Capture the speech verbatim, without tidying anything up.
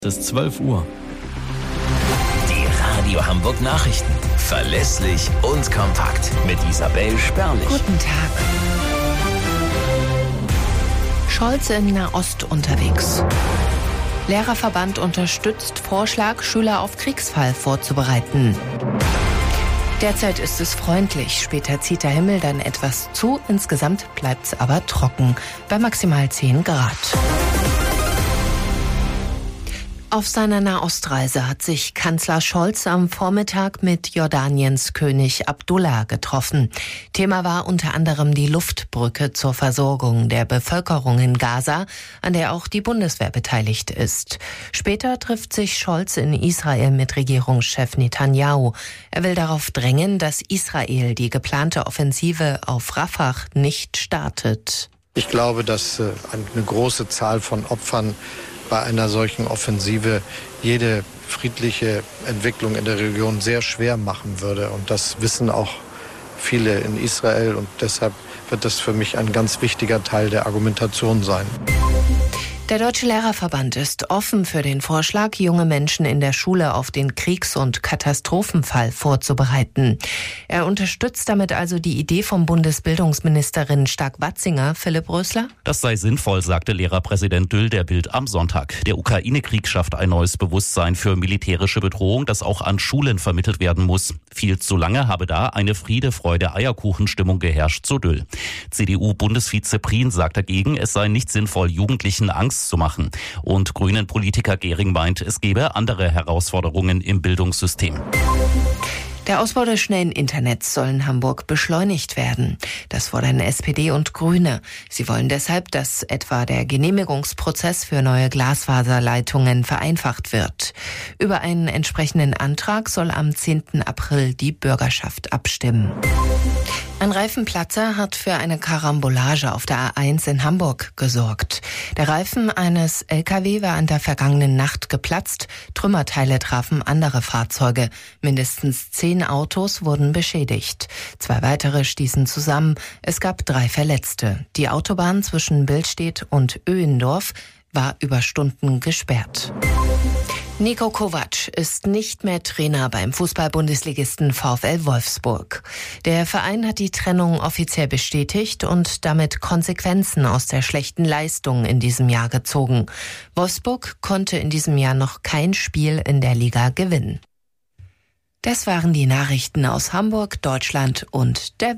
Es ist zwölf Uhr. Die Radio Hamburg Nachrichten. Verlässlich und kompakt. Mit Isabel Spärlich. Guten Tag. Scholz in Nahost unterwegs. Lehrerverband unterstützt Vorschlag, Schüler auf Kriegsfall vorzubereiten. Derzeit ist es freundlich, später zieht der Himmel dann etwas zu. Insgesamt bleibt es aber trocken, bei maximal zehn Grad. Auf seiner Nahostreise hat sich Kanzler Scholz am Vormittag mit Jordaniens König Abdullah getroffen. Thema war unter anderem die Luftbrücke zur Versorgung der Bevölkerung in Gaza, an der auch die Bundeswehr beteiligt ist. Später trifft sich Scholz in Israel mit Regierungschef Netanyahu. Er will darauf drängen, dass Israel die geplante Offensive auf Rafah nicht startet. Ich glaube, dass eine große Zahl von Opfern bei einer solchen Offensive jede friedliche Entwicklung in der Region sehr schwer machen würde. Und das wissen auch viele in Israel. Und deshalb wird das für mich ein ganz wichtiger Teil der Argumentation sein. Der Deutsche Lehrerverband ist offen für den Vorschlag, junge Menschen in der Schule auf den Kriegs- und Katastrophenfall vorzubereiten. Er unterstützt damit also die Idee von Bundesbildungsministerin Stark-Watzinger. Philipp Rösler? Das sei sinnvoll, sagte Lehrerpräsident Düll der Bild am Sonntag. Der Ukraine-Krieg schafft ein neues Bewusstsein für militärische Bedrohung, das auch an Schulen vermittelt werden muss. Viel zu lange habe da eine Friede, Freude, Eierkuchenstimmung geherrscht, so Düll. C D U-Bundesvize Prien sagt dagegen, es sei nicht sinnvoll, Jugendlichen Angst zu machen. Und Grünen-Politiker Gehring meint, es gebe andere Herausforderungen im Bildungssystem. Der Ausbau des schnellen Internets soll in Hamburg beschleunigt werden. Das fordern S P D und Grüne. Sie wollen deshalb, dass etwa der Genehmigungsprozess für neue Glasfaserleitungen vereinfacht wird. Über einen entsprechenden Antrag soll am zehnten April die Bürgerschaft abstimmen. Ein Reifenplatzer hat für eine Karambolage auf der A eins in Hamburg gesorgt. Der Reifen eines L K W war in der vergangenen Nacht geplatzt. Trümmerteile trafen andere Fahrzeuge. Mindestens zehn Autos wurden beschädigt. Zwei weitere stießen zusammen. Es gab drei Verletzte. Die Autobahn zwischen Billstedt und Öhendorf war über Stunden gesperrt. Niko Kovac ist nicht mehr Trainer beim Fußball-Bundesligisten VfL Wolfsburg. Der Verein hat die Trennung offiziell bestätigt und damit Konsequenzen aus der schlechten Leistung in diesem Jahr gezogen. Wolfsburg konnte in diesem Jahr noch kein Spiel in der Liga gewinnen. Das waren die Nachrichten aus Hamburg, Deutschland und der